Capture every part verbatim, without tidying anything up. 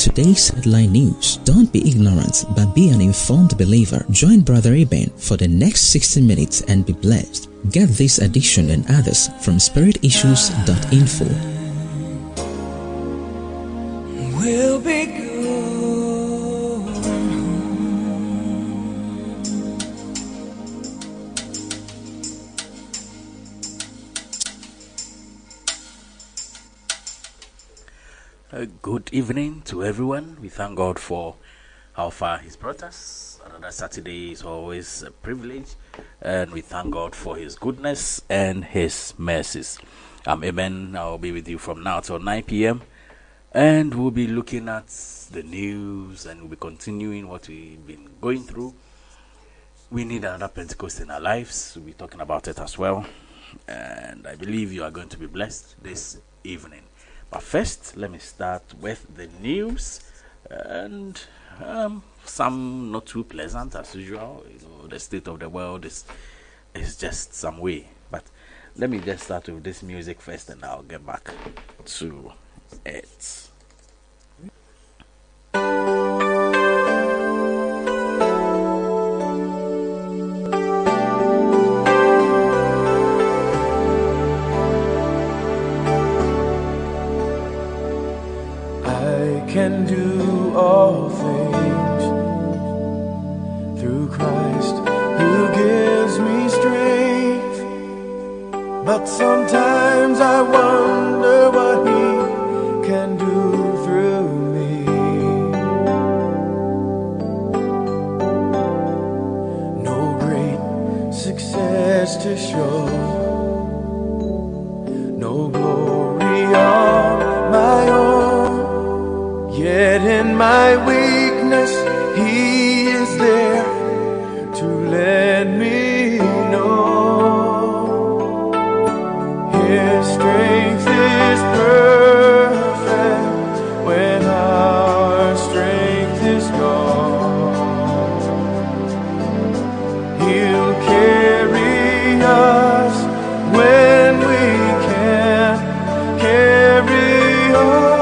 today's headline news. Don't be ignorant, but be an informed believer. Join Brother Eben for the next sixty minutes and be blessed. Get this edition and others from spirit issues dot info. We'll be good. Uh, good evening to everyone. We thank God for how far He's brought us. Another Saturday is always a privilege, and we thank God for His goodness and His mercies. Um, amen. I'll be with you from now till nine p.m. and we'll be looking at the news, and we'll be continuing what we've been going through. We need another Pentecost in our lives. We'll be talking about it as well, and I believe you are going to be blessed this evening. But first, let me start with the news, and um, some not too pleasant as usual. You know, the state of the world is is just some way. But let me just start with this music first, and I'll get back to it. Can do all things through Christ who gives me strength. But sometimes I wonder what He can do through me. No great success to show, no glory on my own. Yet in my weakness, He is there to let me know His strength is perfect when our strength is gone. He'll carry us when we can't carry on.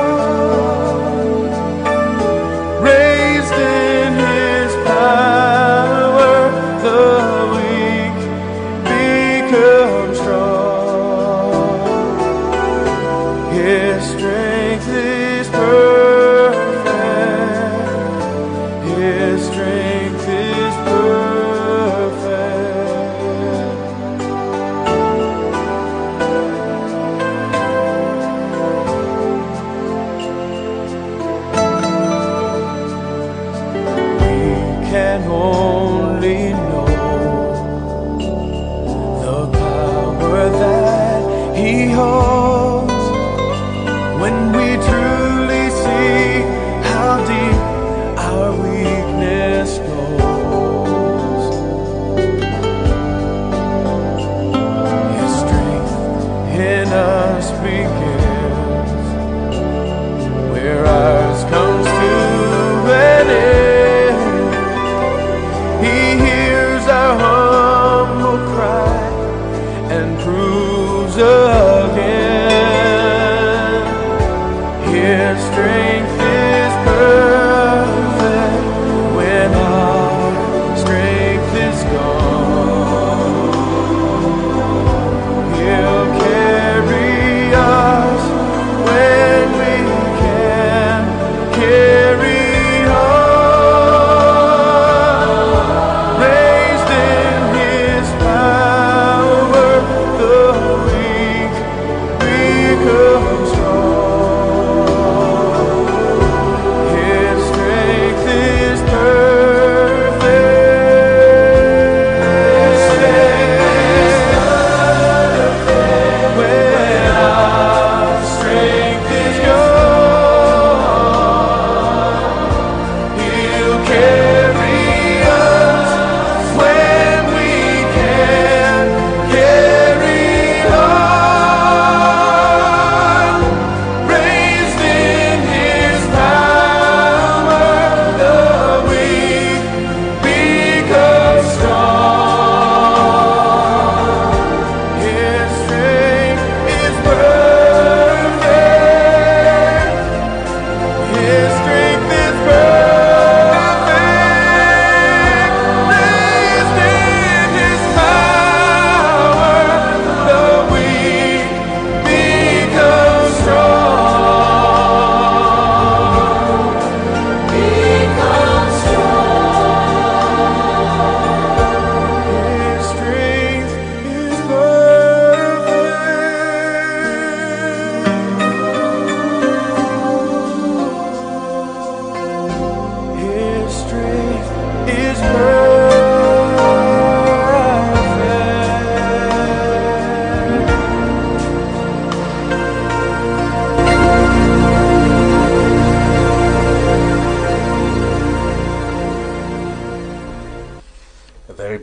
He hears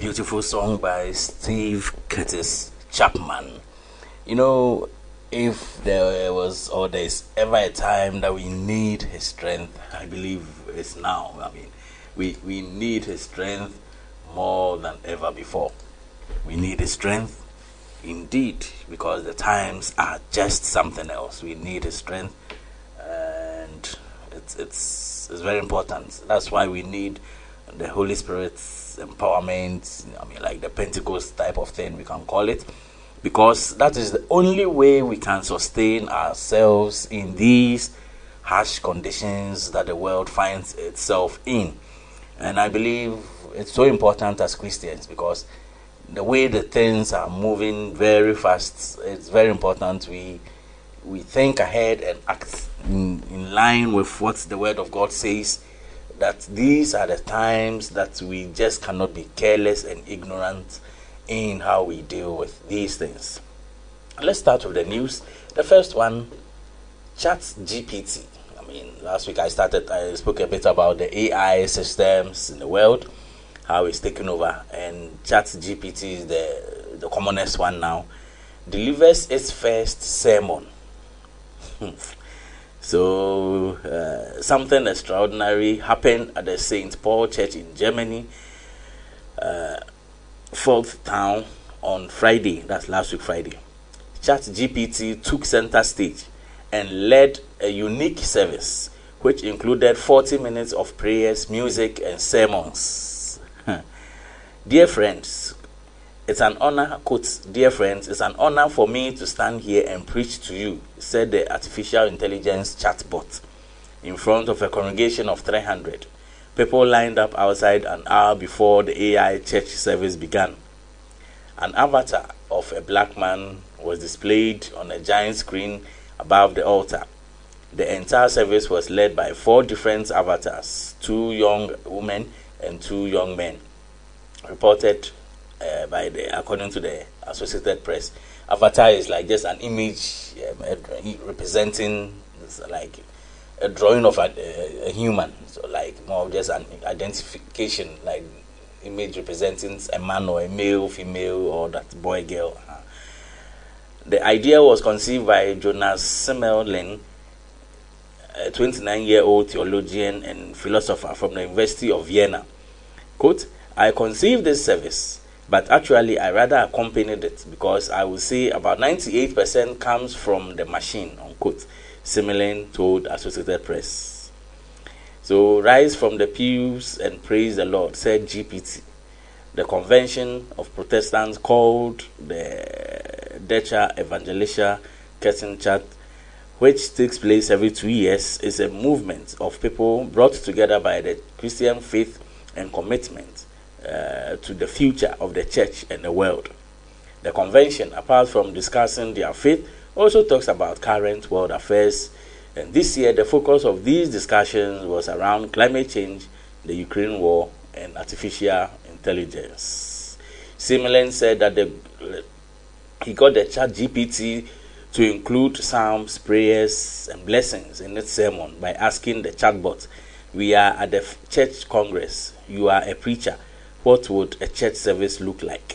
beautiful song by Steve Curtis Chapman. You know, if there was or there's ever a time that we need his strength, I believe it's now. I mean, we, we need his strength more than ever before. We need his strength indeed, because the times are just something else. We need his strength, and it's it's it's very important. That's why we need the Holy Spirit's empowerment. I mean, like the Pentecost type of thing, we can call it, because that is the only way we can sustain ourselves in these harsh conditions that the world finds itself in. And I believe it's so important as Christians, because the way the things are moving very fast, it's very important we we think ahead and act in, in line with what the Word of God says, that these are the times that we just cannot be careless and ignorant in how we deal with these things. Let's start with the news. The first one, ChatGPT. I mean, last week I started, I spoke a bit about the A I systems in the world, how it's taken over, and ChatGPT is the, the commonest one now, delivers its first sermon. So, uh, something extraordinary happened at the Saint Paul Church in Germany, uh, fourth town, on Friday. That's last week Friday. ChatGPT took center stage and led a unique service, which included forty minutes of prayers, music, and sermons. Dear friends, it's an honor, quote, dear friends, it's an honor for me to stand here and preach to you, said the artificial intelligence chatbot in front of a congregation of three hundred. People lined up outside an hour before the A I church service began. An avatar of a black man was displayed on a giant screen above the altar. The entire service was led by four different avatars, two young women and two young men, reported uh, by the, according to the Associated Press. Avatar is like just an image um, uh, representing like a drawing of a, a, a human, so like more of just an identification, like image representing a man or a male, female, or that boy, girl. Uh, the idea was conceived by Jonas Simmerlin, a twenty-nine-year-old theologian and philosopher from the University of Vienna. Quote, I conceived this service, but actually I rather accompanied it because I would say about ninety-eight percent comes from the machine, unquote, Simmerlin told Associated Press. So, rise from the pews and praise the Lord, said G P T. The Convention of Protestants, called the Deutsche Evangelische Kirchentag, which takes place every two years, is a movement of people brought together by the Christian faith and commitment uh, to the future of the church and the world. The convention, apart from discussing their faith, also talks about current world affairs, and this year the focus of these discussions was around climate change, the Ukraine war, and artificial intelligence. Simmerlin said that the, he got the ChatGPT to include psalms, prayers, and blessings in its sermon by asking the chatbot, we are at the church congress, you are a preacher, what would a church service look like?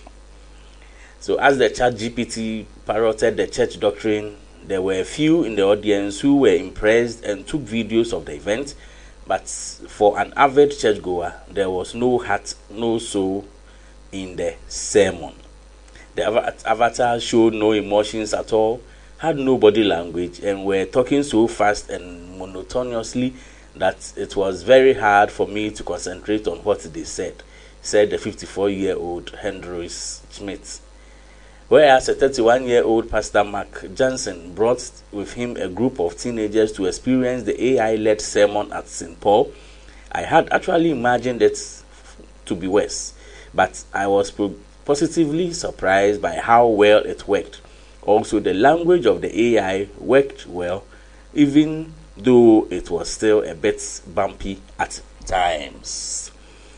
So as the ChatGPT parroted the church doctrine, there were a few in the audience who were impressed and took videos of the event, but for an avid churchgoer, there was no heart, no soul in the sermon. The avatar showed no emotions at all, had no body language, and were talking so fast and monotonously that it was very hard for me to concentrate on what they said, said the fifty-four-year-old Hendris Schmidt. Whereas a thirty-one-year-old Pastor Mark Johnson brought with him a group of teenagers to experience the A I-led sermon at Saint Paul, I had actually imagined it to be worse, but I was positively surprised by how well it worked. Also, the language of the A I worked well, even though it was still a bit bumpy at times.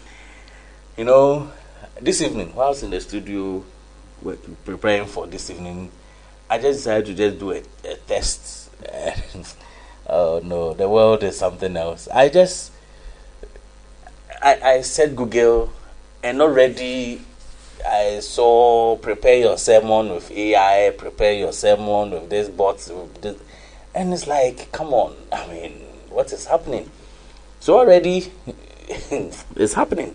You know, this evening, whilst in the studio preparing for this evening, I just decided to just do a, a test. Oh no, the world is something else. I just, I, I said Google, and already I saw prepare your sermon with A I, prepare your sermon with this bot, with this. And it's like, come on, I mean, what is happening? So already, it's happening.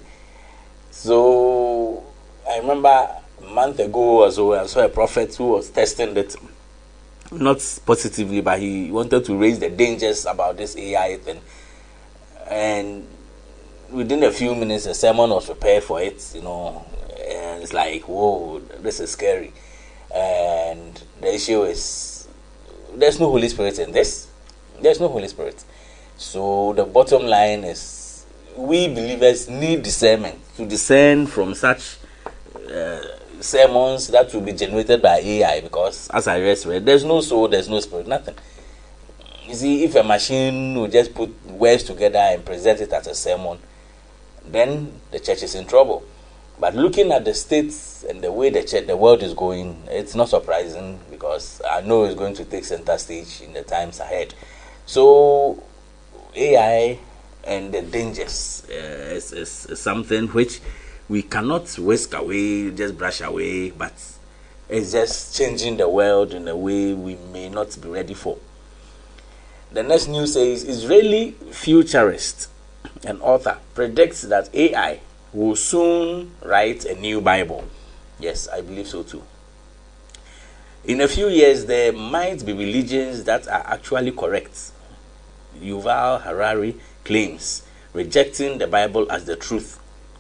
So I remember a month ago or so, I saw a prophet who was testing it, not positively, but he wanted to raise the dangers about this A I thing. And within a few minutes, the sermon was prepared for it, you know, and it's like, whoa, this is scary. And the issue is, there's no Holy Spirit in this. There's no Holy Spirit. So the bottom line is, we believers need discernment to discern from such uh, sermons that will be generated by A I, because as I just read, there's no soul, there's no spirit, nothing. You see, if a machine will just put words together and present it as a sermon, then the church is in trouble. But looking at the states and the way the church, the world is going, it's not surprising, because I know it's going to take center stage in the times ahead. So A I and the dangers uh, is, is, is something which we cannot whisk away, just brush away, but it's just changing the world in a way we may not be ready for. The next news says Israeli futurist and author predicts that A I will soon write a new Bible. Yes, I believe so too. In a few years, there might be religions that are actually correct, Yuval Harari claims, rejecting the Bible as the truth.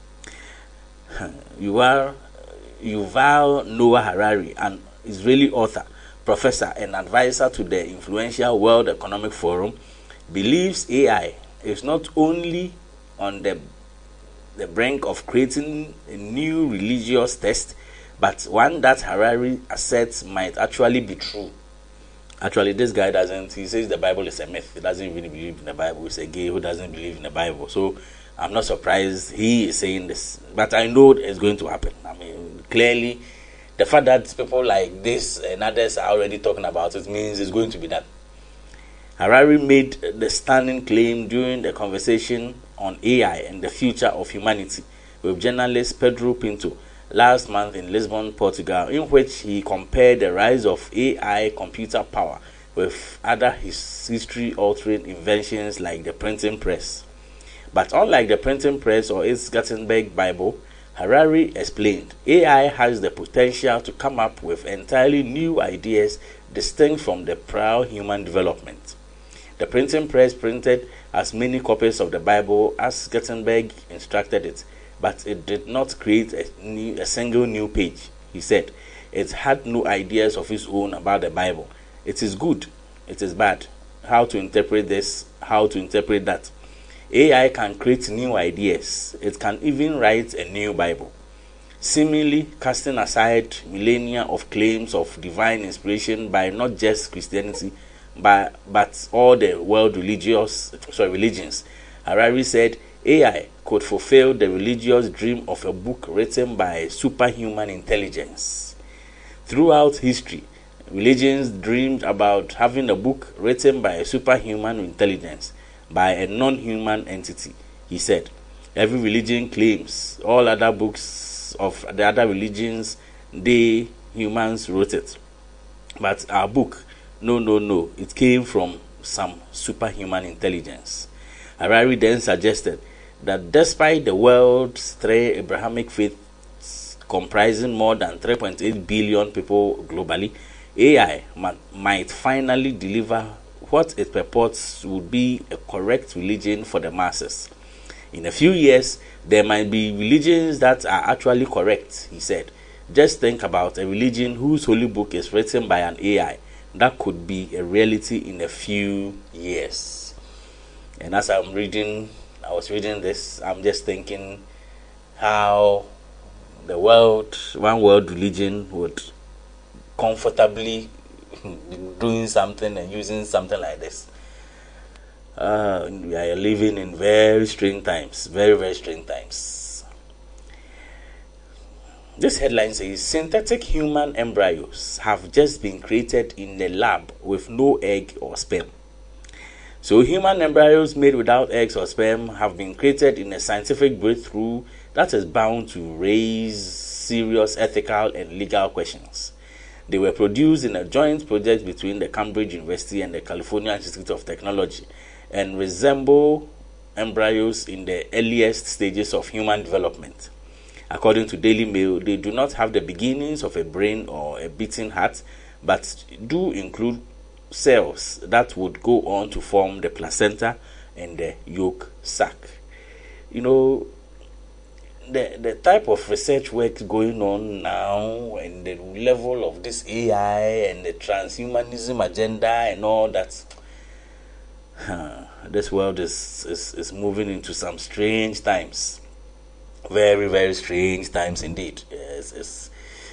Yuval, Yuval Noah Harari, an Israeli author, professor, and advisor to the influential World Economic Forum, believes A I is not only on the, the brink of creating a new religious test, but one that Harari asserts might actually be true. Actually, this guy doesn't, he says the Bible is a myth. He doesn't really believe in the Bible. He's a gay who doesn't believe in the Bible. So I'm not surprised he is saying this. But I know it's going to happen. I mean, clearly, the fact that people like this and others are already talking about it means it's going to be done. Harari made the stunning claim during the conversation on A I and the future of humanity with journalist Pedro Pinto last month in Lisbon, Portugal, in which he compared the rise of A I computer power with other his history-altering inventions like the printing press. But unlike the printing press or its Gutenberg Bible, Harari explained, A I has the potential to come up with entirely new ideas distinct from the prior human development. The printing press printed as many copies of the Bible as Gutenberg instructed it, but it did not create a, new, a single new page. He said, it had no ideas of its own about the Bible. It is good, it is bad. How to interpret this, how to interpret that. A I can create new ideas. It can even write a new Bible. Seemingly casting aside millennia of claims of divine inspiration by not just Christianity, but, but all the world religious, sorry, religions. Harari said, A I could fulfill the religious dream of a book written by superhuman intelligence. Throughout history, religions dreamed about having a book written by a superhuman intelligence, by a non-human entity, he said. Every religion claims all other books of the other religions, they humans wrote it. But our book, no, no, no, it came from some superhuman intelligence. Harari then suggested that despite the world's three Abrahamic faiths comprising more than three point eight billion people globally, A I ma- might finally deliver what it purports would be a correct religion for the masses. In a few years, there might be religions that are actually correct, he said. Just think about a religion whose holy book is written by an A I. That could be a reality in a few years. And as I'm reading, I was reading this, I'm just thinking how the world, one world religion would comfortably be doing something and using something like this. Uh, we are living in very strange times, very, very strange times. This headline says, synthetic human embryos have just been created in the lab with no egg or sperm. So human embryos made without eggs or sperm have been created in a scientific breakthrough that is bound to raise serious ethical and legal questions. They were produced in a joint project between the Cambridge University and the California Institute of Technology and resemble embryos in the earliest stages of human development. According to Daily Mail, they do not have the beginnings of a brain or a beating heart, but do include cells that would go on to form the placenta and the yolk sac. You know, the the type of research work going on now and the level of this A I and the transhumanism agenda and all that, uh, this world is, is, is moving into some strange times. Very, very strange times indeed. Yes, it's,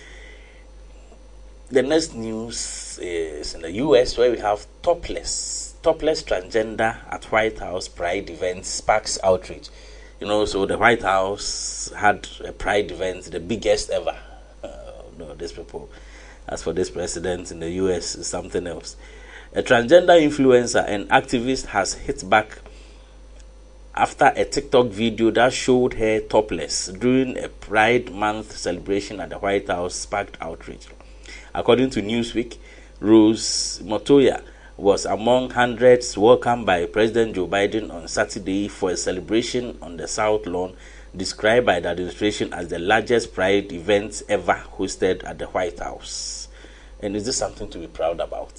the next news is in the U S, where we have topless, topless transgender at White House Pride event sparks outrage. You know, so the White House had a Pride event, the biggest ever. Uh, no, these people, as for this president in the U S, is something else. A transgender influencer and activist has hit back after a TikTok video that showed her topless during a Pride Month celebration at the White House sparked outrage. According to Newsweek, Rose Montoya was among hundreds welcomed by President Joe Biden on Saturday for a celebration on the South Lawn, described by the administration as the largest Pride event ever hosted at the White House. And is this something to be proud about?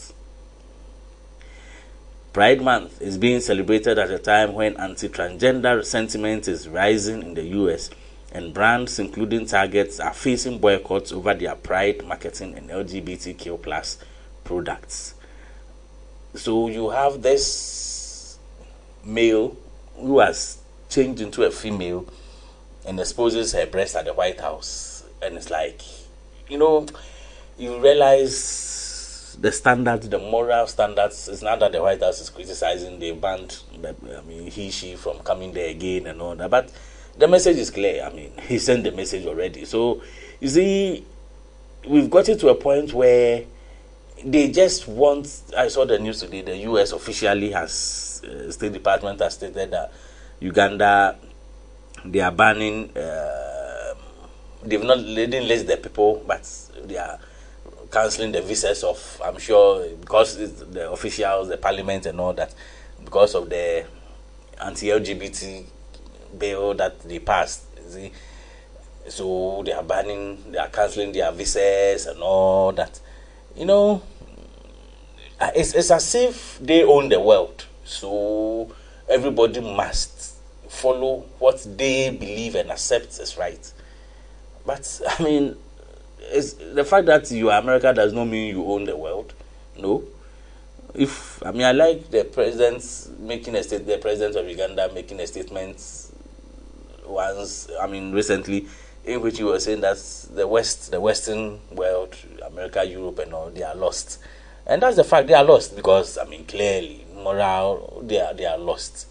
Pride Month is being celebrated at a time when anti-transgender sentiment is rising in the U S, and brands including Target are facing boycotts over their Pride marketing and L G B T Q plus products. So you have this male who has changed into a female and exposes her breast at the White House, and it's like, you know, you realize the standards, the moral standards. It's not that the White House is criticizing the banned, I mean, he, she from coming there again and all that, but the message is clear. I mean, he sent the message already. So, you see, we've got it to a point where they just want, I saw the news today, the U S officially has, uh, State Department has stated that Uganda, they are banning, uh, they've not, they didn't list the people, but they are cancelling the visas of, I'm sure, because it's the officials, the parliament and all that, because of the anti-L G B T bill that they passed. See? So they are banning, they are cancelling their visas and all that. You know, it's, it's as if they own the world. So everybody must follow what they believe and accept is right. But, I mean, it's, the fact that you are America does not mean you own the world. No. If, I mean, I like the president making a state, the president of Uganda making a statement once, I mean, recently, in which he was saying that the West, the Western world, America, Europe, and all, they are lost. And that's the fact, they are lost because, I mean, clearly, moral, they are, they are lost.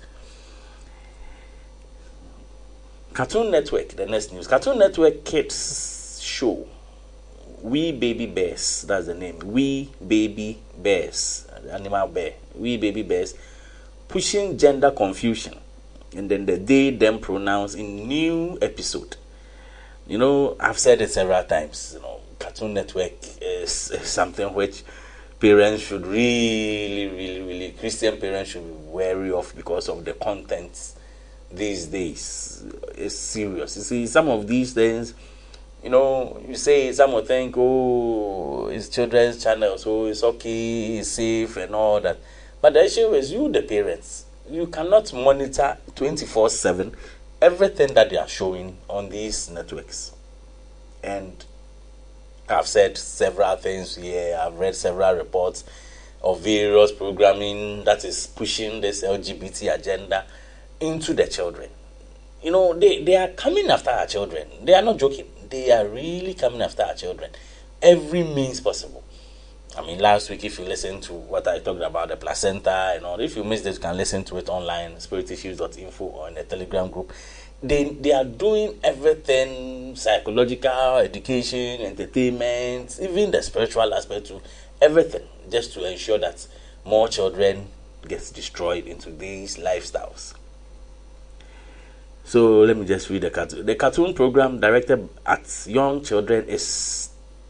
Cartoon Network, the next news. Cartoon Network Kids show, We Baby Bears, that's the name. We Baby Bears, the animal bear. We Baby Bears, pushing gender confusion. And then the they, them pronouns in new episode. You know, I've said it several times, you know, Cartoon Network is, is something which parents should really, really, really, Christian parents should be wary of because of the content these days. It's serious. You see, some of these things, you know, you say, some will think, oh, it's children's channel, so it's okay, it's safe and all that. But the issue is you, the parents, you cannot monitor twenty-four seven everything that they are showing on these networks. And I've said several things here. I've read several reports of various programming that is pushing this L G B T agenda into the children. You know, they, they are coming after our children. They are not joking. They are really coming after our children. Every means possible. I mean, last week, if you listen to what I talked about, the placenta and all, if you missed it, you can listen to it online, spirit issues dot info or in the Telegram group. They they are doing everything, psychological, education, entertainment, even the spiritual aspect too, everything, just to ensure that more children get destroyed into these lifestyles. So let me just read the cartoon. The cartoon program directed at young children is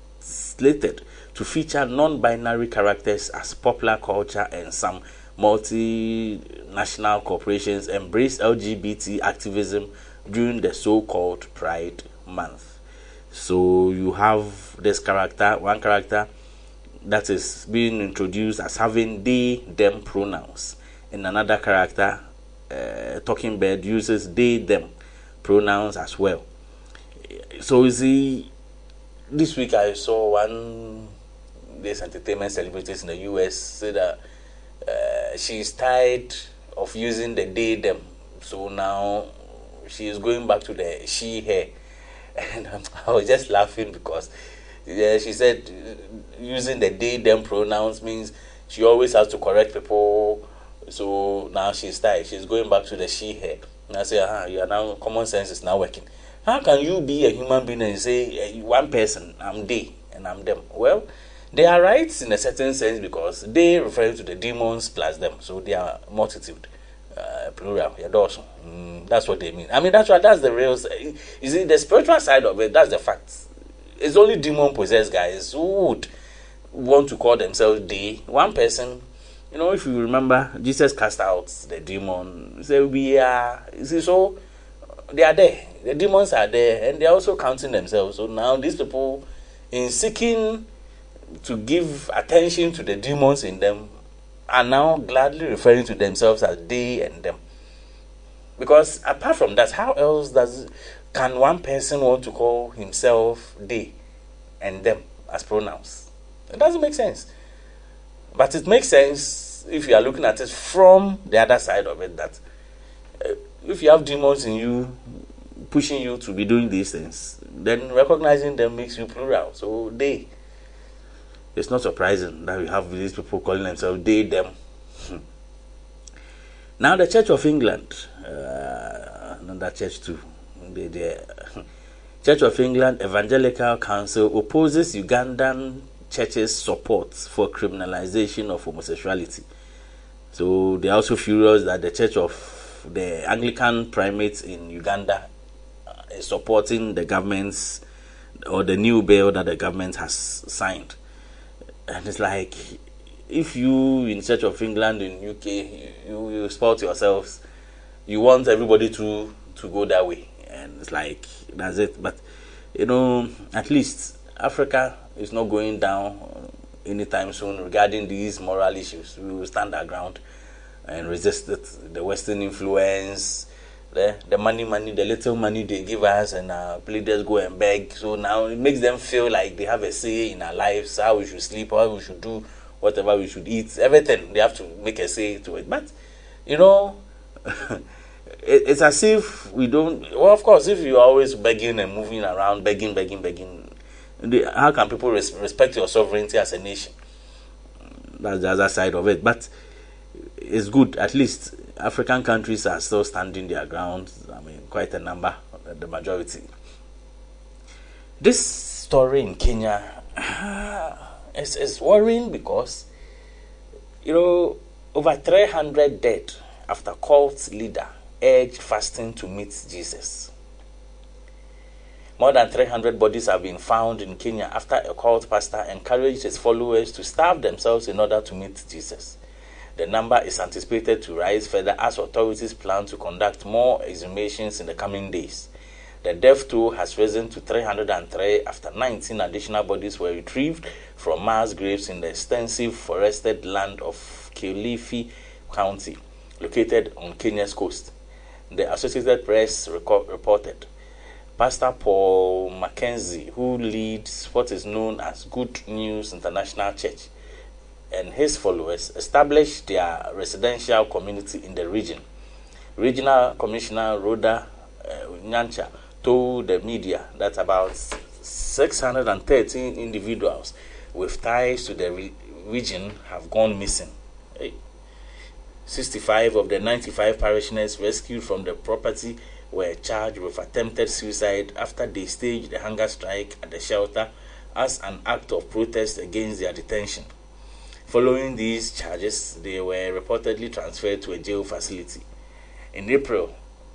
slated to feature non-binary characters as popular culture, and some multinational corporations embrace L G B T activism during the so-called Pride Month. So you have this character, one character that is being introduced as having they, them pronouns, and another character, uh, Talking Bird, uses they, them pronouns as well. So you see, this week I saw one these entertainment celebrities in the U S say that uh, she's tired of using the they, them, so now she is going back to the she, her. And I was just laughing because yeah, she said uh, using the they, them pronouns means she always has to correct people. So now she's tired. She's going back to the she, her. And I say, ah, you are now, common sense is now working. How can you be a human being and say uh, one person, I'm they and I'm them? Well, they are right in a certain sense because they refer to the demons plus them. So they are multitude. Uh, plural, yeah, mm, that's what they mean. I mean, that's what that's the real. You see, the spiritual side of it, that's the fact. It's only demon possessed guys who would want to call themselves they. One person, you know, if you remember, Jesus cast out the demon. He said, we are, you see, so they are there. The demons are there, and they're also counting themselves. So now these people, in seeking to give attention to the demons in them, are now gladly referring to themselves as they and them. Because apart from that, how else does can one person want to call himself they and them as pronouns? It doesn't make sense. But it makes sense if you are looking at it from the other side of it, that uh, if you have demons in you pushing you to be doing these things, then recognizing them makes you plural. So they. It's not surprising that we have these people calling themselves they, them. Now the Church of England, uh, another church too, the, the Church of England Evangelical Council opposes Ugandan church's support for criminalization of homosexuality. So they are also furious that the Church of the Anglican Primate in Uganda is supporting the government's or the new bill that the government has signed. And it's like, if you in Church of England in U K, you, you spot yourselves, you want everybody to, to go that way. And it's like, that's it. But, you know, at least Africa is not going down anytime soon regarding these moral issues. We will stand our ground and resist it, the Western influence, the, the money, money, the little money they give us, and uh, leaders go and beg. So now it makes them feel like they have a say in our lives, how we should sleep, how we should do, whatever we should eat, everything. They have to make a say to it. But, you know, it, it's as if we don't. Well, of course, if you're always begging and moving around, begging, begging, begging, they, how can people res- respect your sovereignty as a nation? That's the other side of it. But it's good, at least African countries are still standing their ground. I mean, quite a number, the majority. This story in Kenya is, is worrying because, you know, over three hundred dead after cult leader urged fasting to meet Jesus. More than three hundred bodies have been found in Kenya after a cult pastor encouraged his followers to starve themselves in order to meet Jesus. The number is anticipated to rise further as authorities plan to conduct more exhumations in the coming days. The death toll has risen to three hundred three after nineteen additional bodies were retrieved from mass graves in the extensive forested land of Kilifi County, located on Kenya's coast. The Associated Press reported. Pastor Paul Mackenzie, who leads what is known as Good News International Church, and his followers established their residential community in the region. Regional Commissioner Rhoda uh, Nyancha told the media that about six hundred thirteen individuals with ties to the re- region have gone missing. Hey. sixty-five of the ninety-five parishioners rescued from the property were charged with attempted suicide after they staged a hunger strike at the shelter as an act of protest against their detention. Following these charges, they were reportedly transferred to a jail facility. In April,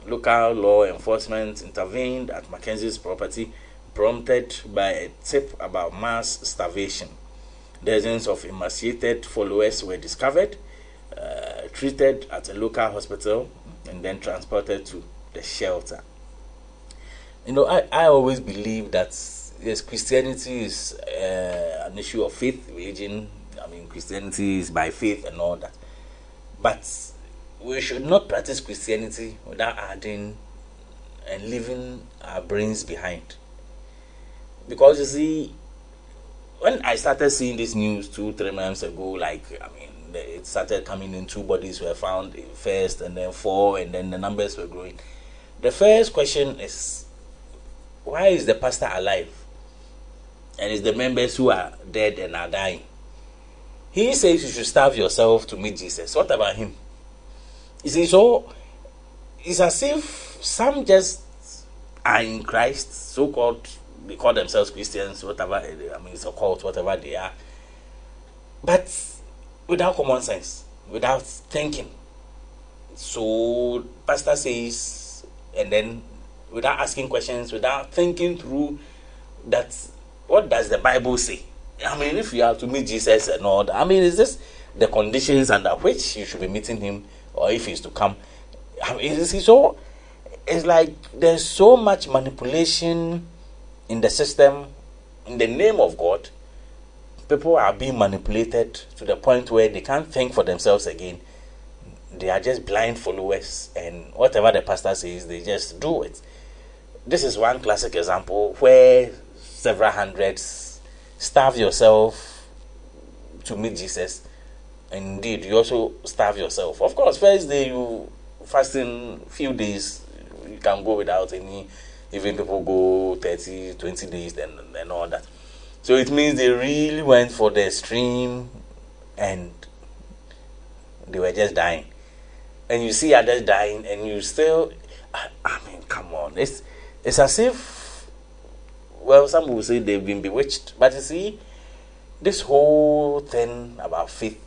local law enforcement intervened at Mackenzie's property, prompted by a tip about mass starvation. Dozens of emaciated followers were discovered, uh, treated at a local hospital, and then transported to the shelter. You know, I, I always believe that yes, Christianity is uh, an issue of faith, religion. I mean, Christianity is by faith and all that. But we should not practice Christianity without adding and leaving our brains behind. Because you see, when I started seeing this news two, three months ago, like, I mean, it started coming in, two bodies were found first, and then four, and then the numbers were growing. The first question is, why is the pastor alive? And it's the members who are dead and are dying. He says you should starve yourself to meet Jesus. What about him? You see, so it's as if some just are in Christ, so-called, they call themselves Christians, whatever, I mean, it's a cult, whatever they are, but without common sense, without thinking. So, pastor says, and then without asking questions, without thinking through that, what does the Bible say? I mean, if you have to meet Jesus and all that, I mean, is this the conditions under which you should be meeting him, or if he's to come? I mean, is so? It's like there's so much manipulation in the system, in the name of God. People are being manipulated to the point where they can't think for themselves again. They are just blind followers, and whatever the pastor says, they just do it. This is one classic example where several hundreds starve yourself to meet Jesus. Indeed, you also starve yourself. Of course, first day you fasting few days, you can go without any. Even people go thirty, twenty days and, and all that. So it means they really went for the extreme and they were just dying. And you see others dying and you still, I, I mean, come on. It's, it's as if, well, some will say they've been bewitched. But you see, this whole thing about faith,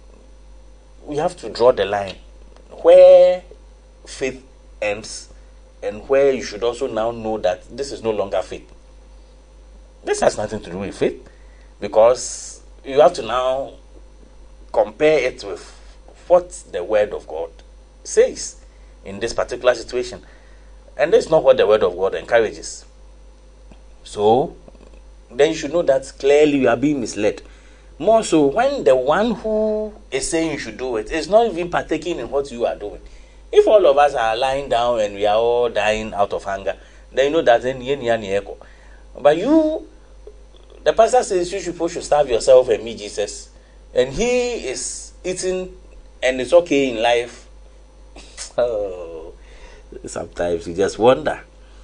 we have to draw the line where faith ends and where you should also now know that this is no longer faith. This has nothing to do with faith, because you have to now compare it with what the Word of God says in this particular situation. And that's not what the Word of God encourages. So, then you should know that clearly you are being misled. More so when the one who is saying you should do it is not even partaking in what you are doing. If all of us are lying down and we are all dying out of hunger, then you know that then echo. But you, the pastor says you should, should starve yourself and meet Jesus, and he is eating and it's okay in life. Oh, sometimes you just wonder.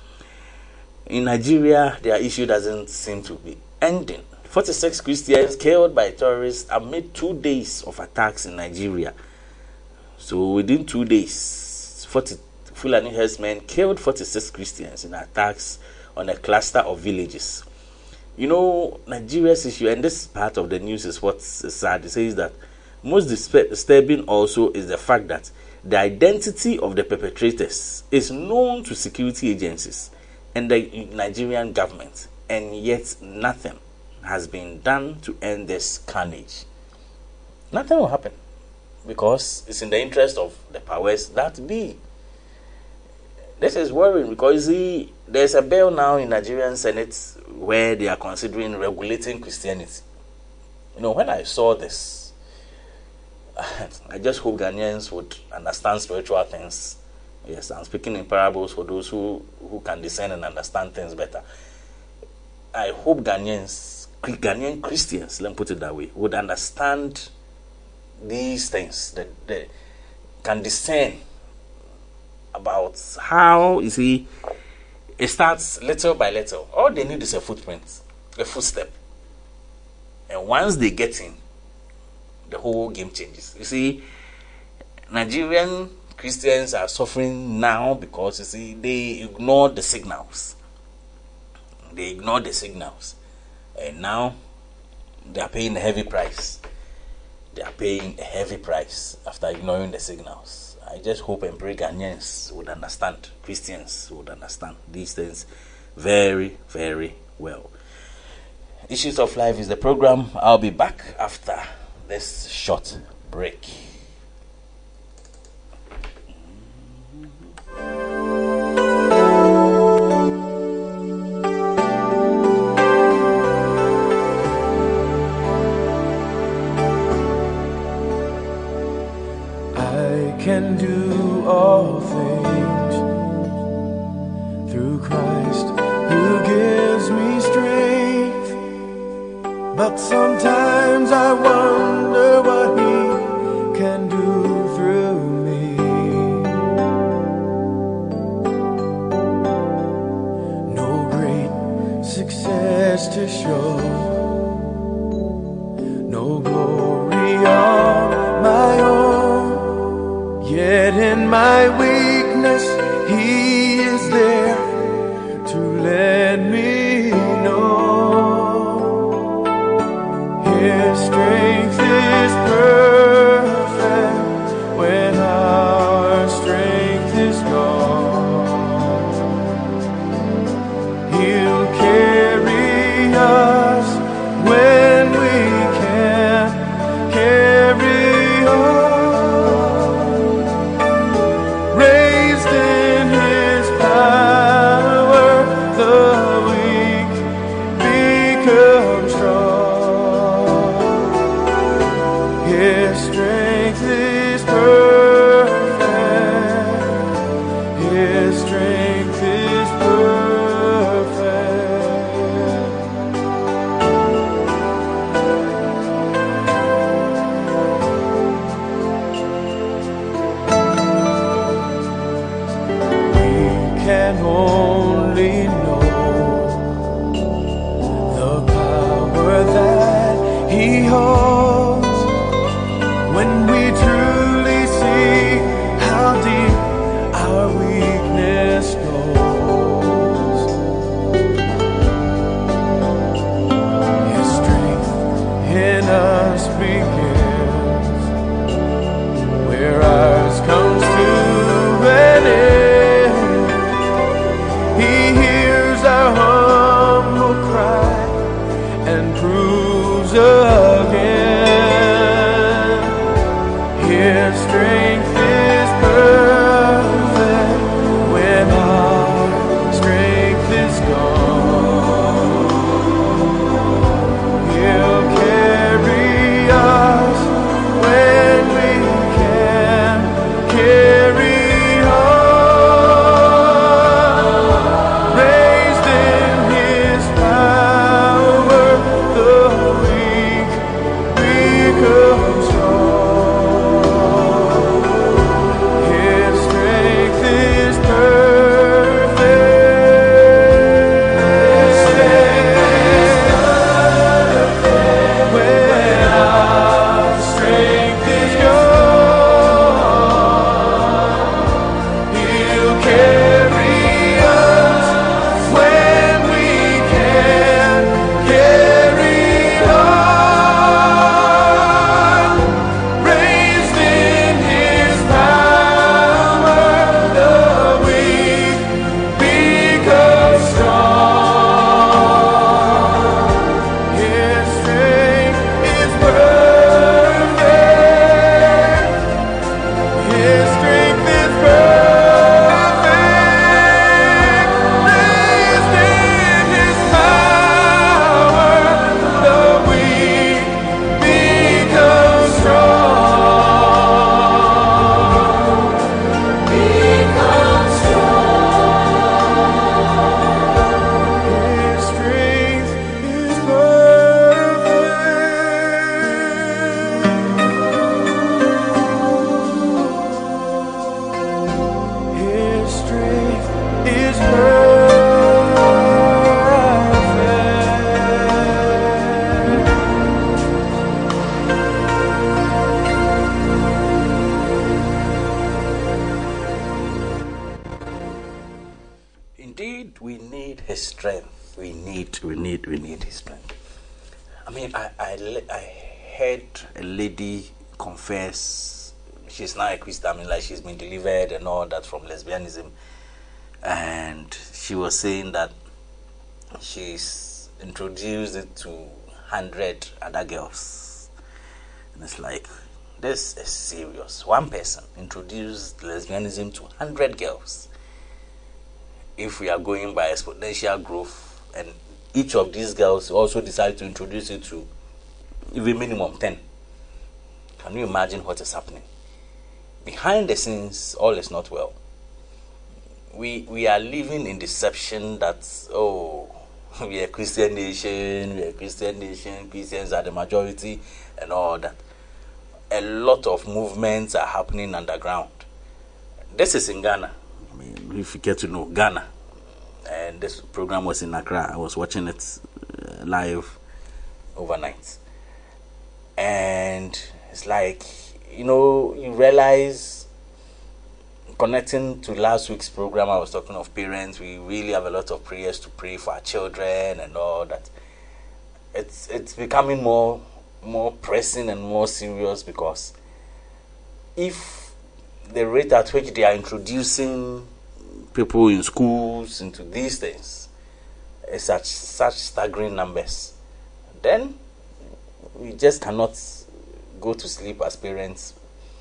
In Nigeria, their issue doesn't seem to be ending. forty-six Christians killed by terrorists amid two days of attacks in Nigeria. So within two days, forty Fulani herdsmen killed forty-six Christians in attacks on a cluster of villages. You know, Nigeria's issue, and this part of the news is what's sad. It says that most disturbing also is the fact that the identity of the perpetrators is known to security agencies and the Nigerian government, and yet nothing has been done to end this carnage. Nothing will happen, because it's in the interest of the powers that be. This is worrying, because you see, there's a bill now in Nigerian Senate where they are considering regulating Christianity. You know, when I saw this, I just hope Ghanaians would understand spiritual things. Yes, I'm speaking in parables for those who, who can discern and understand things better. I hope Ghanaians, Ghanaian Christians, let me put it that way, would understand these things, that they can discern about how, you see, it starts little by little. All they need is a footprint, a footstep. And once they get in, the whole game changes. You see, Nigerian Christians are suffering now because, you see, they ignore the signals. They ignore the signals. And now they are paying a heavy price. They are paying a heavy price after ignoring the signals. I just hope and pray Ghanaians would understand, Christians would understand these things very, very well. Issues of Life is the program. I'll be back after this short break. I can do all things through Christ who gives me strength, but sometimes I wonder what He can do through me. No great success to show, no glory of my own, yet in my weakness He is there to let me know His strength is perfect when our strength is gone. He'll carry us when we can't carry on. Raised in His power, the weak become strong. His strength is perfect. His strength is perfect. We can only know the power that He holds when we truly see how deep our weakness goes. His strength in us begins where ours comes to an end. He hears our humble cry and proves again. His strength is perfect when our strength is gone. He'll carry us when we can't carry on. Raised in His power, the weak become strong. His strength is perfect. When our strength is gone, He'll carry us when we can't carry on. Raised in His power, the weak become strong. His strength is perfect. His strength is perfect. Raised in His power, the weak become strong. Become strong. His strength is perfect. His strength is perfect. Indeed, we need His strength. We need, we need, we need His strength. I mean, I, I, le- I heard a lady confess she's now a Christian. I mean, like she's been delivered and all that from lesbianism. And she was saying that she's introduced it to one hundred other girls. And it's like, this is serious. One person introduced lesbianism to one hundred girls. If we are going by exponential growth, and each of these girls also decide to introduce it to even minimum ten. Can you imagine what is happening? Behind the scenes, all is not well. We we are living in deception that, oh, we are a Christian nation, we are a Christian nation, Christians are the majority, and all that. A lot of movements are happening underground. This is in Ghana. I mean, if you get to know Ghana, and this program was in Accra. I was watching it uh, live overnight. And it's like, you know, you realize, connecting to last week's program, I was talking of parents. We really have a lot of prayers to pray for our children and all that. It's it's becoming more more pressing and more serious, because if the rate at which they are introducing people in schools into these things is such such staggering numbers, then we just cannot go to sleep as parents.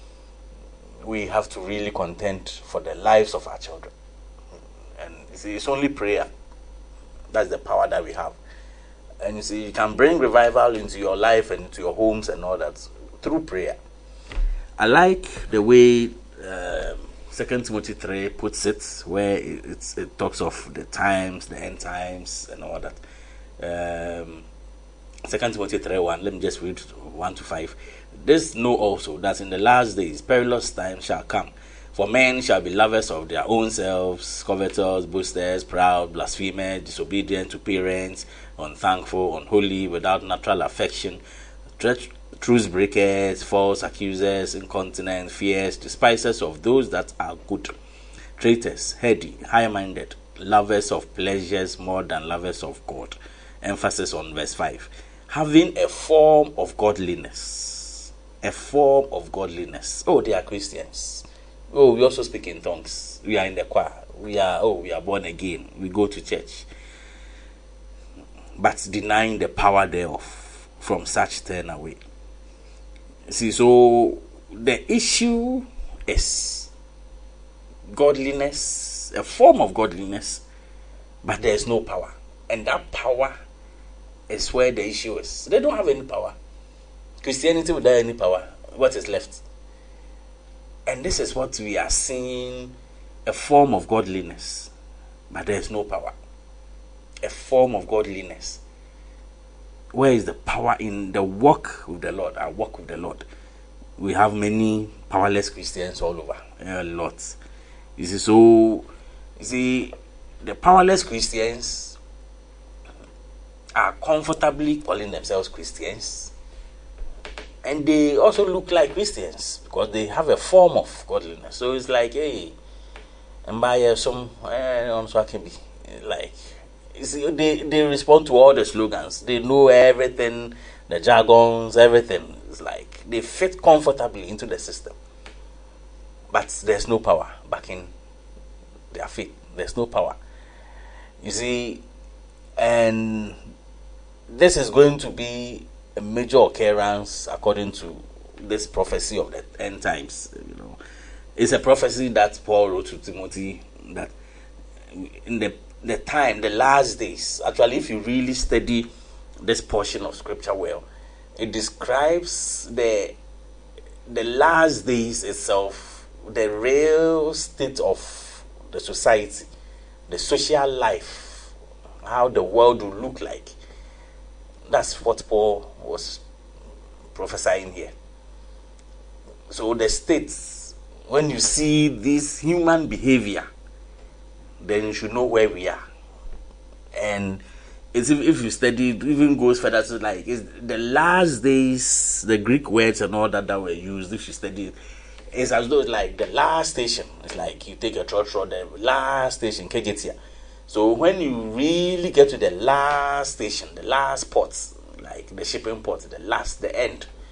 We have to really contend for the lives of our children. And you see, it's only prayer. That's the power that we have. And you see, you can bring revival into your life and into your homes and all that through prayer. I like the way um, Second Timothy three puts it, where it, it's, it talks of the times, the end times, and all that. Um, Second Timothy three one, let me just read one to five. This know also that in the last days perilous times shall come. For men shall be lovers of their own selves, covetous, boasters, proud, blasphemers, disobedient to parents, unthankful, unholy, without natural affection, truth breakers, false accusers, incontinent, fierce, despisers of those that are good, traitors, heady, high-minded, lovers of pleasures more than lovers of God. Emphasis on verse five. Having a form of godliness. A form of godliness. Oh, they are Christians. Oh, we also speak in tongues. We are in the choir. We are, oh, we are born again. We go to church. But denying the power thereof, from such turn away. See, so the issue is godliness, a form of godliness, but there is no power. And that power is where the issue is. They don't have any power. Christianity without any power, what is left? And this is what we are seeing, a form of godliness, but there is no power. A form of godliness. Where is the power in the walk with the Lord? Our walk with the Lord. We have many powerless Christians all over. A lot. You see, so, you see, the powerless Christians are comfortably calling themselves Christians. And they also look like Christians because they have a form of godliness. So it's like, hey, and by some, I'm so I can be like, you see, they, they respond to all the slogans. They know everything, the jargons, everything. It's like they fit comfortably into the system. But there's no power backing their faith. There's no power. You see, and this is going to be a major occurrence according to this prophecy of the end times. You know, it's a prophecy that Paul wrote to Timothy, that in the the time, the last days. Actually, if you really study this portion of scripture well, it describes the the last days itself, the real state of the society, the social life, how the world will look like. That's what Paul was prophesying here. So the states, when you see this human behavior, then you should know where we are. And it's, if, if you study, it even goes further to like, it's the last days, the Greek words and all that that were used, if you study it, it's as though it's like the last station. It's like you take a trot road, the last station, Kegetia. So when you really get to the last station, the last port, like the shipping port, the last, the end,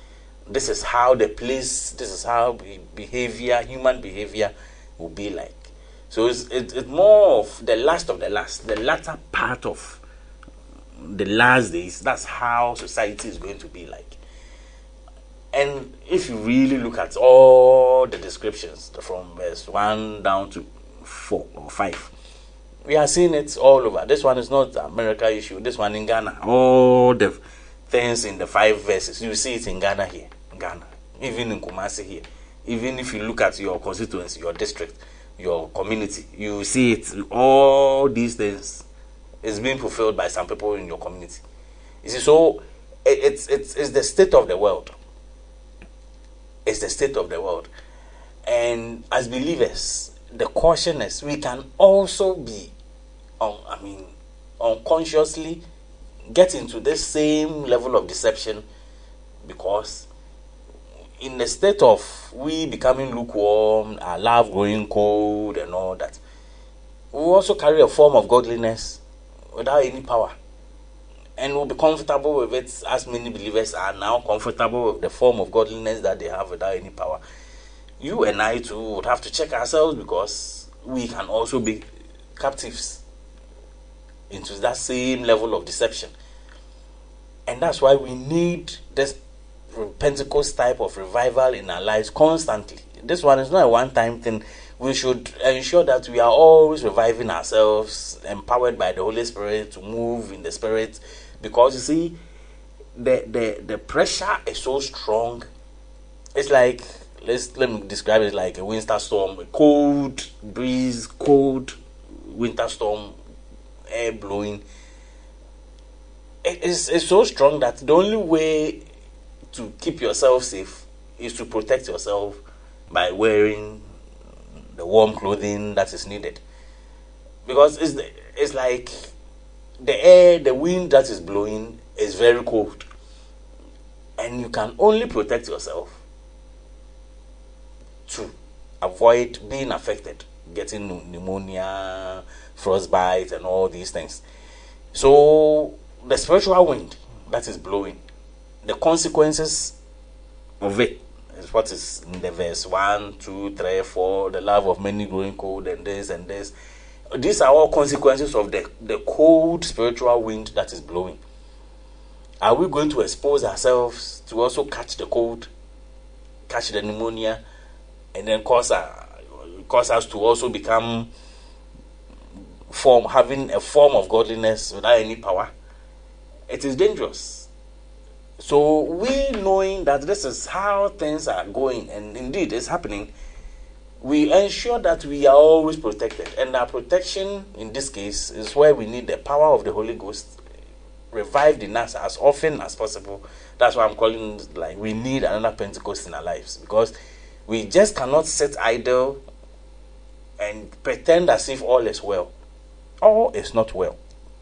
this is how the place, this is how be- behavior, human behavior will be like. So it's, it, it's more of the last of the last, the latter part of the last days. That's how society is going to be like. And if you really look at all the descriptions from verse one down to four or five, we are seeing it all over. This one is not America issue. This one in Ghana. All the things in the five verses, you see it in Ghana here. Ghana. Even in Kumasi here. Even if you look at your constituency, your district, your community, you see it. All these things is being fulfilled by some people in your community. You see, so it, it's, it's, it's the state of the world. It's the state of the world. And as believers, the caution is we can also be, um, I mean, unconsciously get into this same level of deception, because in the state of we becoming lukewarm, our love growing cold and all that, we also carry a form of godliness without any power. And we'll be comfortable with it, as many believers are now comfortable with the form of godliness that they have without any power. You and I too would have to check ourselves, because we can also be captives into that same level of deception. And that's why we need this Pentecost type of revival in our lives constantly. This one is not a one-time thing. We should ensure that we are always reviving ourselves, empowered by the Holy Spirit to move in the Spirit. Because you see, the the, the pressure is so strong. It's like, let's let me describe it like a winter storm, a cold breeze, cold winter storm, air blowing. It is it's so strong that the only way to keep yourself safe is to protect yourself by wearing the warm clothing that is needed. Because it's the, it's like the air, the wind that is blowing is very cold, and you can only protect yourself to avoid being affected, getting pneumonia, frostbite, and all these things. So the spiritual wind that is blowing, the consequences of it is what is in the verse one, two, three, four, the love of many growing cold, and this and this. These are all consequences of the, the cold spiritual wind that is blowing. Are we going to expose ourselves to also catch the cold, catch the pneumonia, and then cause, uh, cause us to also become form having a form of godliness without any power? It is dangerous. So we, knowing that this is how things are going, and indeed it's happening, we ensure that we are always protected. And our protection in this case is where we need the power of the Holy Ghost revived in us as often as possible. That's why I'm calling it, like, we need another Pentecost in our lives, because we just cannot sit idle and pretend as if all is well. All is not well.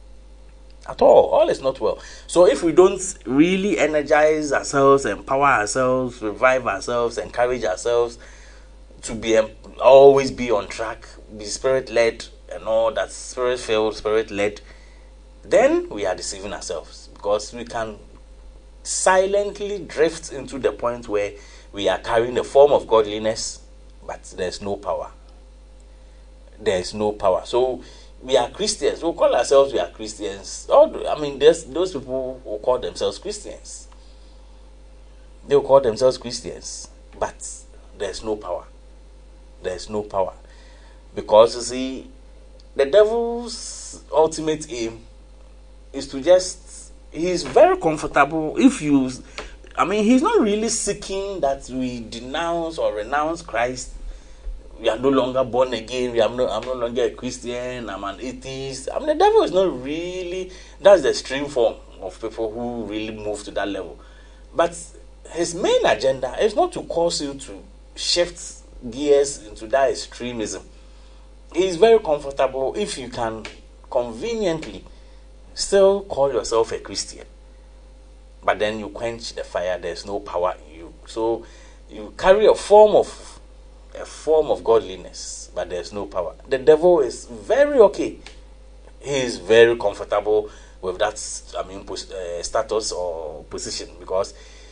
At all. All is not well. So if we don't really energize ourselves, empower ourselves, revive ourselves, encourage ourselves to be um, always be on track, be spirit-led and all that, spirit-filled, spirit-led, then we are deceiving ourselves, because we can silently drift into the point where we are carrying the form of godliness, but there's no power. There's no power. So we are Christians. We'll call ourselves we are Christians. All, I mean, there's those people who call themselves Christians. They'll call themselves Christians, but there's no power. There's no power. Because, you see, the devil's ultimate aim is to just, he's very comfortable if you, I mean, he's not really seeking that we denounce or renounce Christ. We are no longer born again. We are no, I'm no longer a Christian. I'm an atheist. I mean, the devil is not really, that's the extreme form of people who really move to that level. But his main agenda is not to cause you to shift gears into that extremism. He is very comfortable if you can conveniently still call yourself a Christian, but then you quench the fire. There's no power in you. So you carry a form of a form of godliness, but there's no power. The devil is very okay. He is very comfortable with that, I mean, uh, status or position, because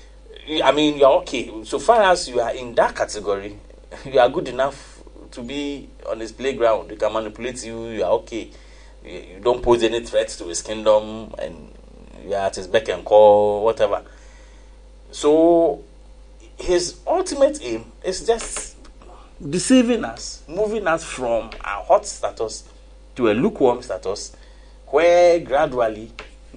I mean, you're okay. So far as you are in that category, you are good enough to be on his playground. He can manipulate you. You are okay. You, you don't pose any threat to his kingdom, and you are at his beck and call, whatever. So his ultimate aim is just deceiving us, moving us from a hot status to a lukewarm status, where gradually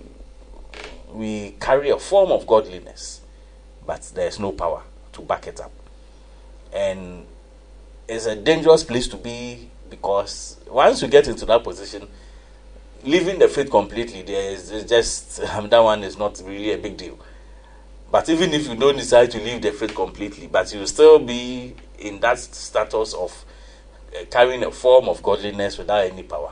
we carry a form of godliness, but there's no power to back it up. And it's a dangerous place to be, because once you get into that position, leaving the faith completely, there is just um, that one is not really a big deal. But even if you don't decide to leave the faith completely, but you will still be in that status of uh, carrying a form of godliness without any power.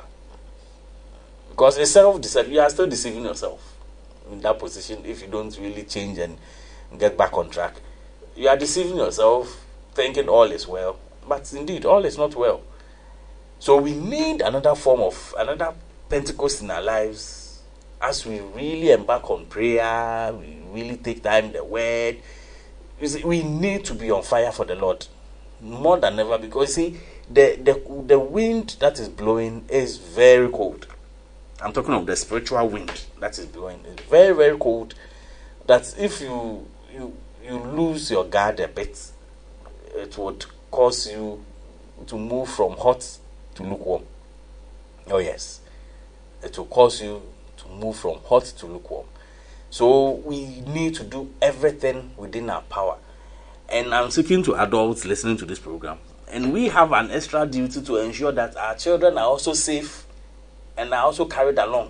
Because it's self-deception. You are still deceiving yourself in that position if you don't really change and get back on track. You are deceiving yourself, thinking all is well, but indeed all is not well. So we need another form of, another Pentecost in our lives. As we really embark on prayer, we really take time in the word. You see, we need to be on fire for the Lord more than ever, because you see, the, the, the wind that is blowing is very cold. I'm talking of the spiritual wind that is blowing. It's very, very cold. That if you you you lose your guard a bit, it would cause you to move from hot to lukewarm. Oh yes, it will cause you to move from hot to lukewarm. So we need to do everything within our power. And I'm speaking to adults listening to this program, and we have an extra duty to ensure that our children are also safe and are also carried along.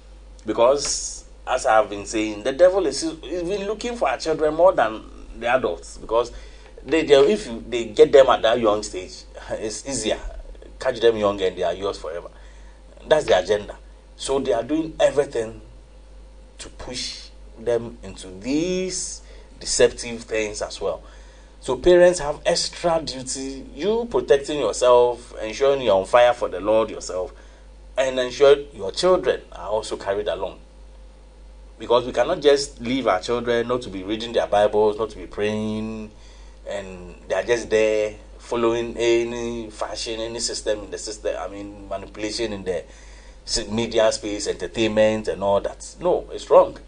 Because as I have been saying, the devil is even looking for our children more than the adults, because they, they if you, they get them at that young stage, it's easier. Catch them young and they are yours forever. That's the agenda. So they are doing everything to push them into these deceptive things as well. So parents have extra duty. You protecting yourself, ensuring you're on fire for the Lord yourself, and ensure your children are also carried along. Because we cannot just leave our children not to be reading their Bibles, not to be praying, and they are just there following any fashion, any system in the system. I mean, manipulation in the media space, entertainment, and all that. No, it's wrong.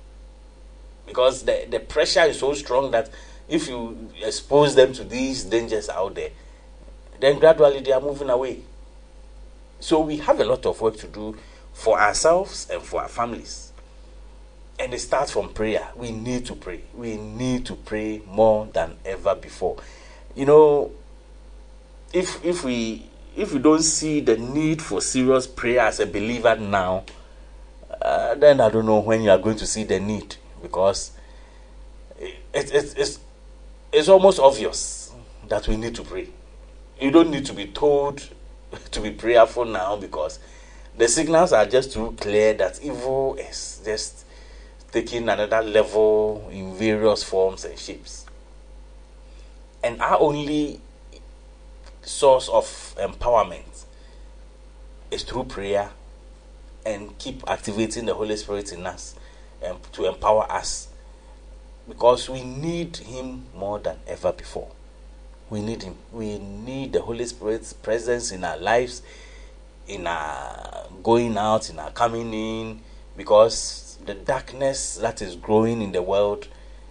Because the, the pressure is so strong that if you expose them to these dangers out there, then gradually they are moving away. So we have a lot of work to do for ourselves and for our families. And it starts from prayer. We need to pray. We need to pray more than ever before. You know, if if we if we don't see the need for serious prayer as a believer now, uh, then I don't know when you are going to see the need, because it, it, it's it's almost obvious that we need to pray. You don't need to be told to be prayerful now, because the signals are just too clear that evil is just taking another level in various forms and shapes. And our only source of empowerment is through prayer, and keep activating the Holy Spirit in us and to empower us, because we need Him more than ever before. We need Him. We need the Holy Spirit's presence in our lives, in our going out, in our coming in, because the darkness that is growing in the world,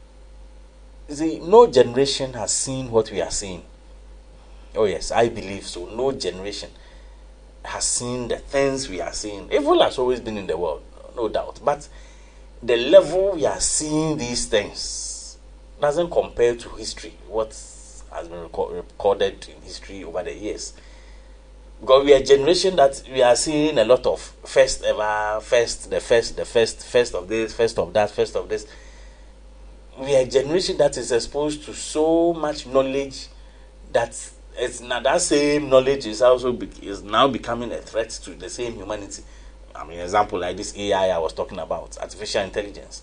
you see, no generation has seen what we are seeing. Oh yes, I believe so. No generation has seen the things we are seeing. Evil has always been in the world, no doubt. But the level we are seeing these things doesn't compare to history, what has been recorded in history over the years. Because we are a generation that we are seeing a lot of first ever, first, the first, the first, first of this, first of that, first of this. We are a generation that is exposed to so much knowledge that it's now that same knowledge is also be, is now becoming a threat to the same humanity. I mean, example like this A I I was talking about, artificial intelligence.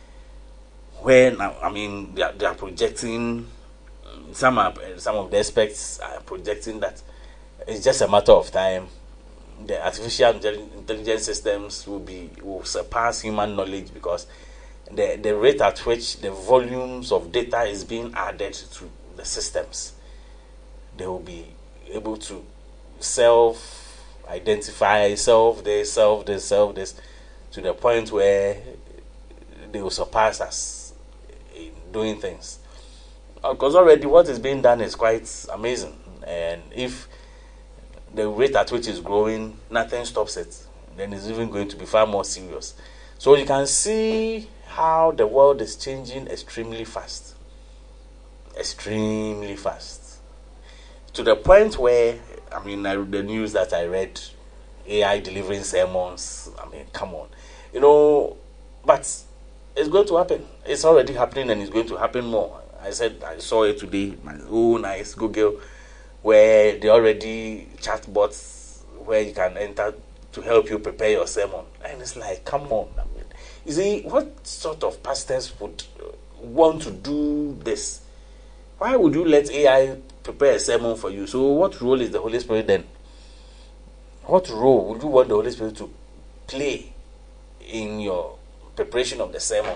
When I mean they are, they are projecting, some are, some of the experts are projecting that it's just a matter of time. The artificial intelligence systems will be will surpass human knowledge, because the, the rate at which the volumes of data is being added to the systems, they will be able to self-identify, self this, self this, self this, to the point where they will surpass us in doing things. Because already what is being done is quite amazing. And if the rate at which it's growing, nothing stops it, then it's even going to be far more serious. So you can see how the world is changing extremely fast. Extremely fast. To the point where, I mean, I, the news that I read, A I delivering sermons, I mean, come on. You know, but it's going to happen. It's already happening and it's going to happen more. I said, I saw it today, my own nice Google, where they already chatbots where you can enter to help you prepare your sermon. And it's like, come on. I mean, you see, what sort of pastors would want to do this? Why would you let A I prepare a sermon for you? So what role is the Holy Spirit then? What role would you want the Holy Spirit to play in your preparation of the sermon?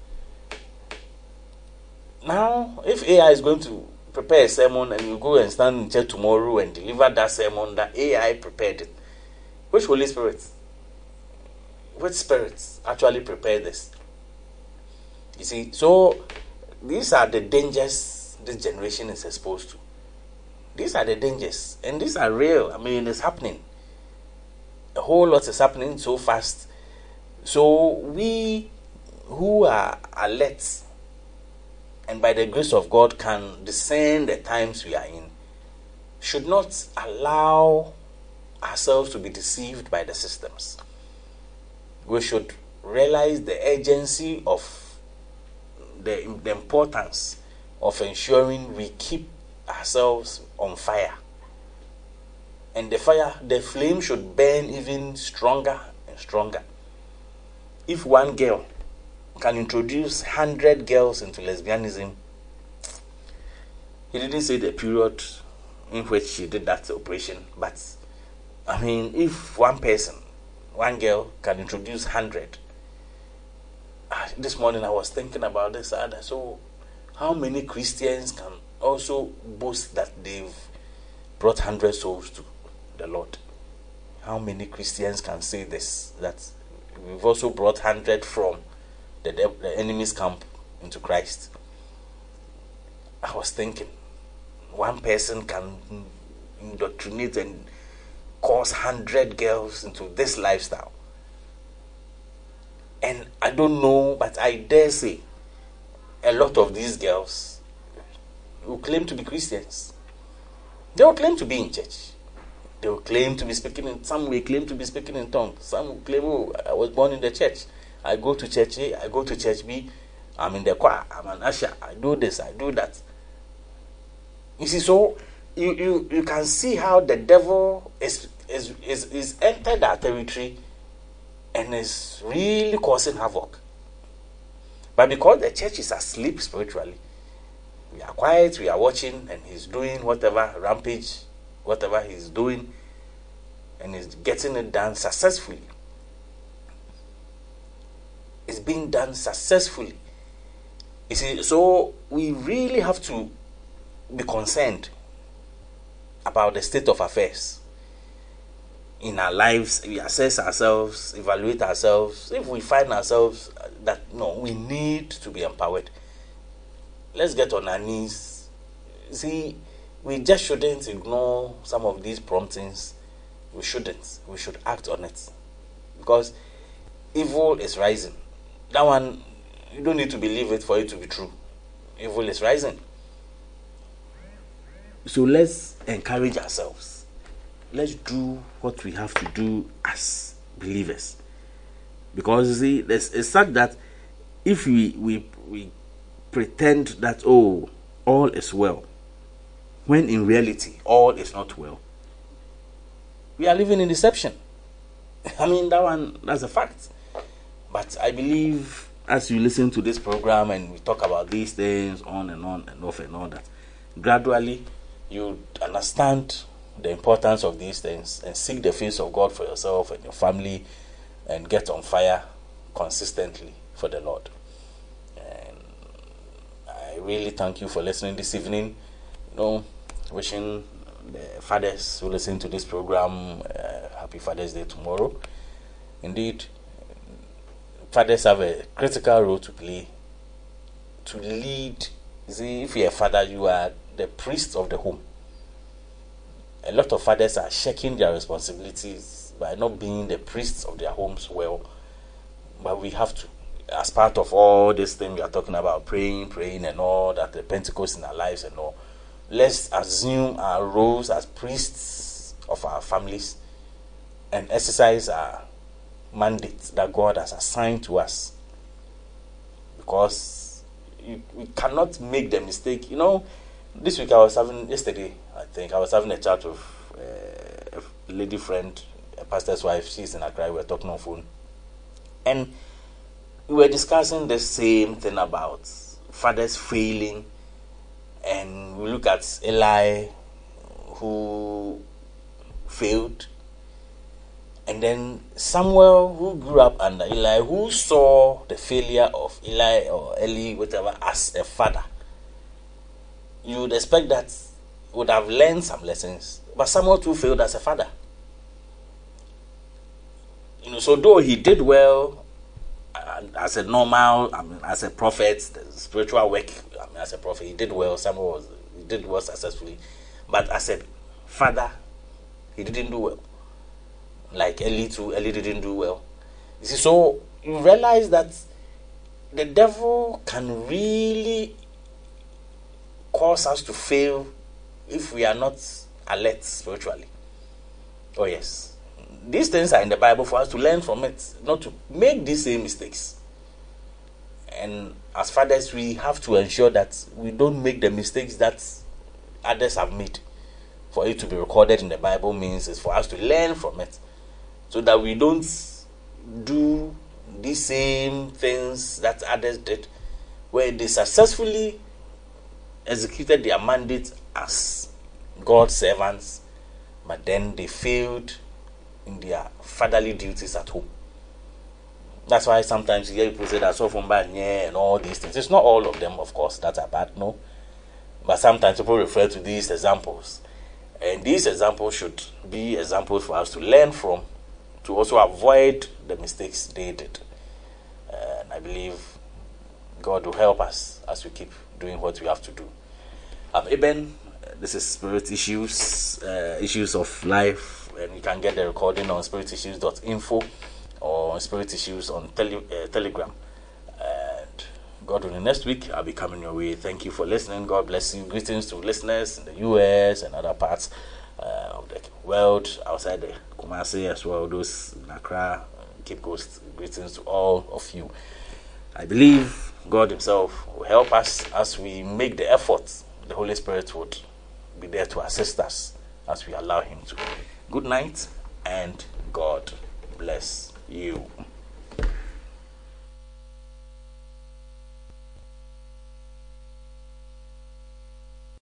Now, if A I is going to prepare a sermon and you go and stand in church tomorrow and deliver that sermon that A I prepared it, which Holy Spirit, which spirits actually prepared this? You see, so these are the dangers this generation is exposed to. These are the dangers, and these are real. I mean, it's happening. A whole lot is happening so fast. So we who are alert and by the grace of God can discern the times we are in should not allow ourselves to be deceived by the systems. We should realize the urgency of the, the importance of ensuring we keep ourselves on fire. And the fire, the flame should burn even stronger and stronger. If one girl can introduce one hundred girls into lesbianism, he didn't say the period in which she did that operation, but I mean, if one person, one girl can introduce one hundred, uh, this morning I was thinking about this, and so how many Christians can also boast that they've brought one hundred souls to the Lord? How many Christians can say this, that we've also brought one hundred from the, the enemy's camp into Christ? I was thinking, one person can indoctrinate and cause one hundred girls into this lifestyle. And I don't know, but I dare say a lot of these girls will claim to be Christians. They will claim to be in church. They will claim to be speaking in, some will claim to be speaking in tongues. Some will claim, oh, I was born in the church. I go to church A, I go to church B, I'm in the choir, I'm an usher, I do this, I do that. You see, so you, you, you can see how the devil is, is, is, is entered our territory and is really causing havoc. But because the church is asleep spiritually, we are quiet, we are watching, and he's doing whatever rampage, whatever he's doing, and he's getting it done successfully. It's being done successfully. You see, so we really have to be concerned about the state of affairs in our lives. We assess ourselves, evaluate ourselves. If we find ourselves that no, we need to be empowered, let's get on our knees. See, we just shouldn't ignore some of these promptings. We shouldn't. We should act on it, because evil is rising. That one, you don't need to believe it for it to be true. Evil is rising. So let's encourage ourselves. Let's do what we have to do as believers. Because you see, there's, it's such that if we, we, we pretend that, oh, all is well, when in reality, all is not well, we are living in deception. I mean, that one, that's a fact. But I believe as you listen to this program and we talk about these things on and on and off and all that, gradually you understand the importance of these things and seek the face of God for yourself and your family and get on fire consistently for the Lord. really thank you for listening this evening. You know, wishing the fathers who listen to this program uh, happy Father's Day tomorrow. Indeed, fathers have a critical role to play to lead. See, if you're a father, you are the priest of the home. A lot of fathers are shaking their responsibilities by not being the priests of their homes well. But we have to, as part of all this thing we are talking about, praying, praying and all that, the Pentecost in our lives and all, let's assume our roles as priests of our families and exercise our mandate that God has assigned to us. Because you, we cannot make the mistake. You know, this week I was having, yesterday I think, I was having a chat with uh, a lady friend, a pastor's wife. She's in Accra. We were talking on phone. And we were discussing the same thing about fathers failing. And we look at Eli, who failed. And then Samuel, who grew up under Eli, who saw the failure of Eli or Eli, whatever, as a father. You would expect that would have learned some lessons. But Samuel too failed as a father. You know, so though he did well uh, as a normal, I mean, as a prophet, the spiritual work, I mean, as a prophet, he did well. Samuel was, he did well successfully. But as a father, he didn't do well. Like Eli too, Eli didn't do well. You see, so you realize that the devil can really cause us to fail if we are not alert spiritually. Oh yes. These things are in the Bible for us to learn from it, not to make these same mistakes. And as fathers, we have to ensure that we don't make the mistakes that others have made. For it to be recorded in the Bible means it's for us to learn from it, so that we don't do the same things that others did, where they successfully executed their mandate as God's servants, but then they failed in their fatherly duties at home. That's why sometimes you hear people say that so from bad and all these things. It's not all of them, of course, that are bad, no. But sometimes people refer to these examples. And these examples should be examples for us to learn from, to also avoid the mistakes they did. And I believe God will help us as we keep doing what we have to do. I'm Eben. This is Spirit Issues, uh, Issues of Life. And you can get the recording on spirit issues dot info or Spirit Issues on tele, uh, Telegram. And God willing, next week I'll be coming your way. Thank you for listening. God bless you. Greetings to listeners in the U S and other parts uh, of the world, outside the Kumasi as well, those in Accra. Keep Coast. Greetings to all of you. I believe God himself will help us as we make the effort. The Holy Spirit would be there to assist us as we allow him to. Good night, and God bless you.